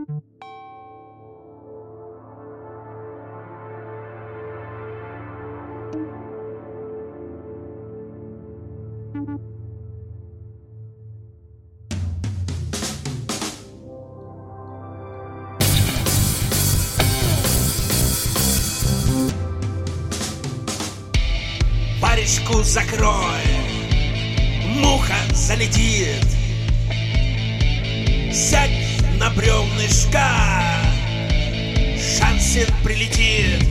Варежку закрой, муха залетит. Сядь на бревнышко, шансин прилетит.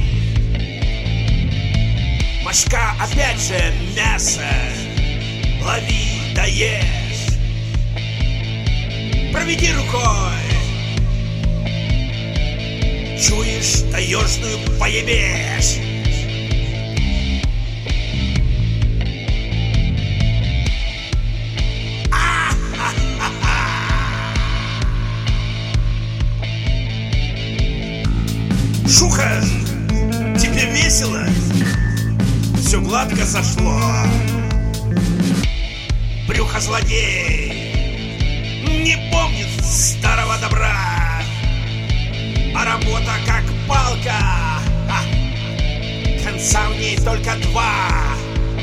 Мошка опять же мясо, лови да ешь. Проведи рукой, чуешь таежную поебешь. Шуха, тебе весело? Все гладко сошло. Брюхо злодей не помнит старого добра, а работа как палка, конца в ней только два.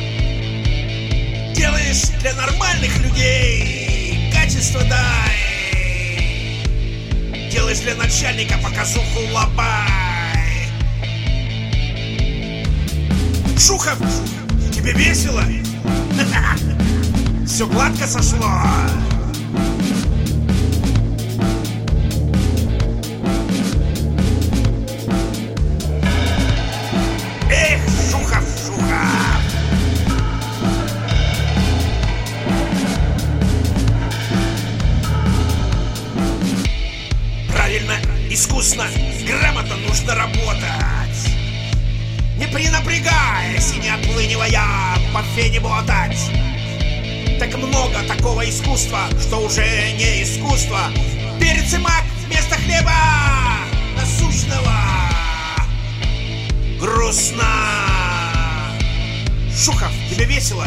Делаешь для нормальных людей, качество дай. Делаешь для начальника показуху лобай. Шухов, тебе весело? Все гладко сошло. Эх, Шухов, Шухов. Правильно, искусно, грамотно нужно работать. Не принапрягаясь и не отлынивая по фене ботать. Так много такого искусства, что уже не искусство. Перец и мак вместо хлеба насущного. Грустно. Шухов, тебе весело?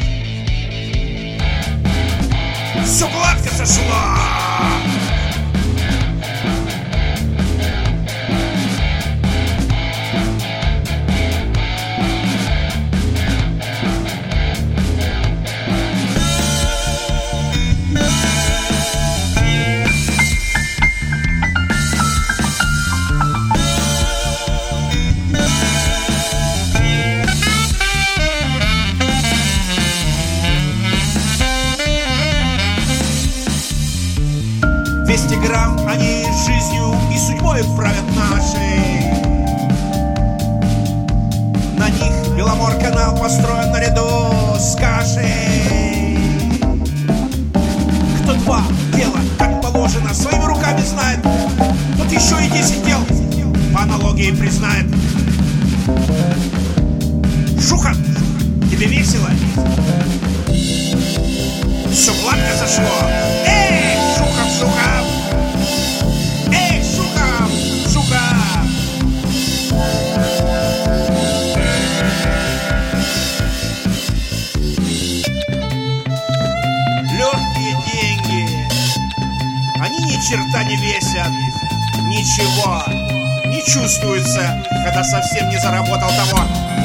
Все гладко сошло. Грамм они жизнью и судьбой правят нашей. На них Беломор-канал построен наряду с кашей. Кто два дела, как положено, своими руками знает, тот еще и 10 дел по аналогии признает. Шуха, тебе весело? Все гладко зашло. Эй, Шухов, Шухов! Черта не весят, ничего не чувствуется, когда совсем не заработал того.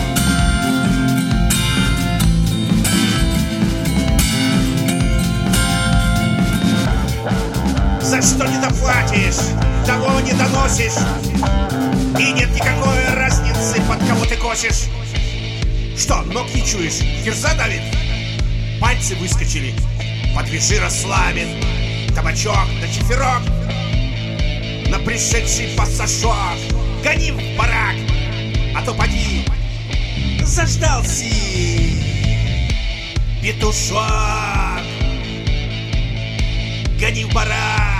За что не доплатишь, того не доносишь, и нет никакой разницы, под кого ты косишь. Что, ног не чуешь, кирза давит? Пальцы выскочили, подвяжи расслабит. Табачок да чиферок на пришедший пассажок. Гони в барак, а то поди заждался петушок. Гони в барак.